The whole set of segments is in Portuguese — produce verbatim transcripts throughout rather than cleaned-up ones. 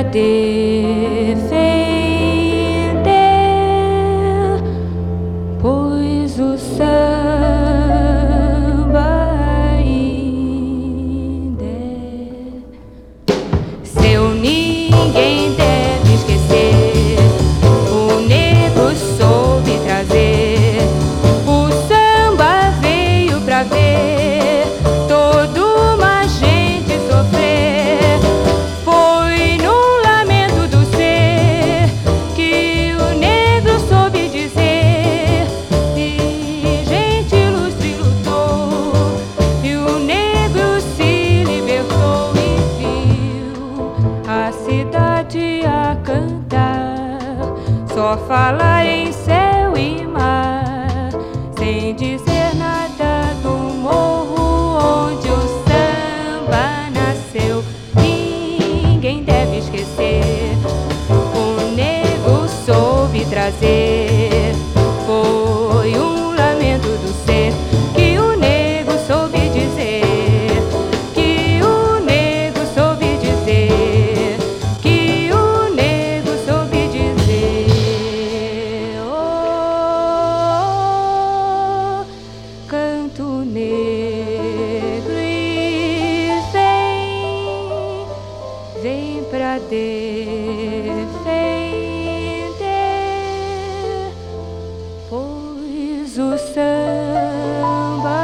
defender, pois o samba ainda é seu. Ninguém deve esquecer, o negro soube trazer, o samba veio pra ver toda uma gente sofrer. Foi no lamento do ser que o negro soube dizer, e gente ilustre lutou, e o negro se libertou e viu a cidade a cantar, só falar em céu e mar, sem dizer nada do morro onde o samba nasceu. Ninguém deve esquecer, o negro soube trazer, foi um lamento do ser que o negro soube dizer, que o negro soube dizer, que o negro soube dizer. Oh, canto negro e vem, vem pra defender, pois o samba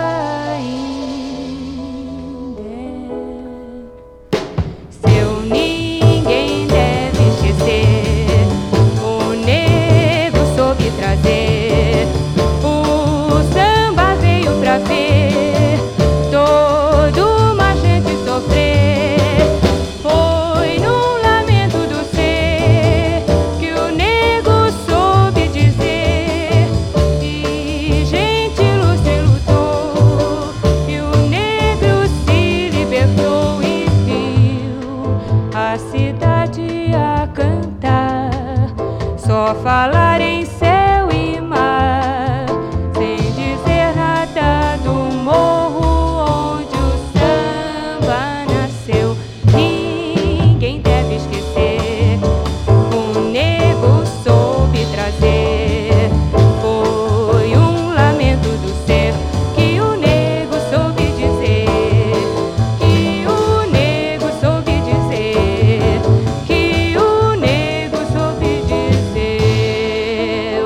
ainda é seu. Ninguém deve esquecer, o negro soube trazer, o samba veio pra ver toda uma gente sofrer. Foi no lamento do ser que o negro soube dizer, e gente ilustre lutou, e o negro se libertou e viu a cidade a cantar, só falar em céu e mar, sem dizer nada do morro onde o samba nasceu. Ninguém deve esquecer, o negro soube trazer, foi um lamento do ser que o negro soube dizer, que o negro soube dizer, que o negro soube dizer.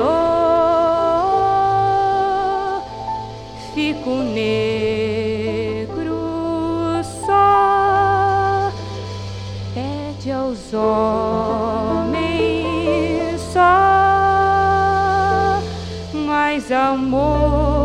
Oh, fico negro só, pede aos homens só mais amor.